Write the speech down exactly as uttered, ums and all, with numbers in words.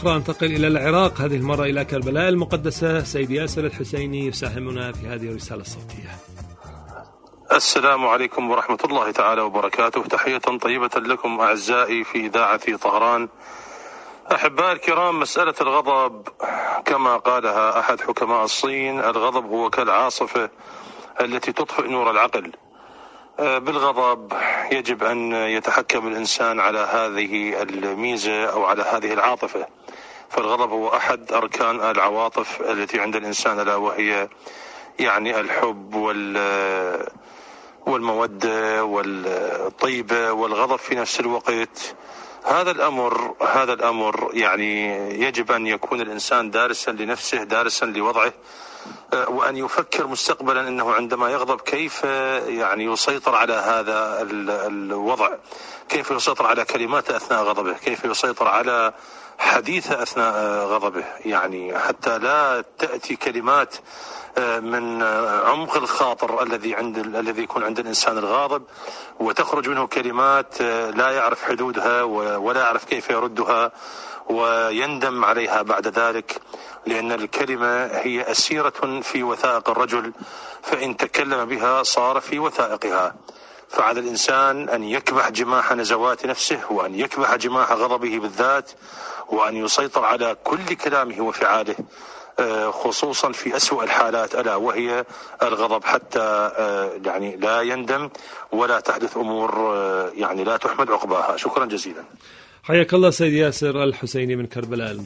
أخرى أنتقل إلى العراق، هذه المرة إلى كربلاء المقدسة. سيد ياسر الحسيني يساهمنا في هذه الرسالة الصوتية. السلام عليكم ورحمة الله تعالى وبركاته. تحية طيبة لكم أعزائي في إذاعة طهران. أحبائي الكرام، مسألة الغضب كما قالها أحد حكماء الصين، الغضب هو كالعاصفة التي تطفئ نور العقل. بالغضب يجب أن يتحكم الإنسان على هذه الميزة أو على هذه العاطفة، فالغضب هو أحد أركان العواطف التي عند الإنسان، ألا وهي يعني الحب وال والمودة والطيبة والغضب في نفس الوقت. هذا الأمر هذا الأمر يعني يجب أن يكون الإنسان دارسا لنفسه، دارسا لوضعه، وأن يفكر مستقبلا أنه عندما يغضب كيف يعني يسيطر على هذا الوضع، كيف يسيطر على كلماته أثناء غضبه، كيف يسيطر على حديثه أثناء غضبه، يعني حتى لا تأتي كلمات من عمق الخاطر الذي عند الذي يكون عند الإنسان الغاضب وتخرج منه كلمات لا يعرف حدودها ولا يعرف كيف يردها ويندم عليها بعد ذلك، لأن الكلمة هي أسيرة في وثائق الرجل، فإن تكلم بها صار في وثائقها. فعلى الإنسان أن يكبح جماح نزوات نفسه، وأن يكبح جماح غضبه بالذات، وأن يسيطر على كل كلامه وفعاله، خصوصا في أسوأ الحالات ألا وهي الغضب، حتى يعني لا يندم ولا تحدث أمور يعني لا تحمد عقباها. شكرا جزيلا. حياك الله سيد ياسر الحسيني من كربلاء.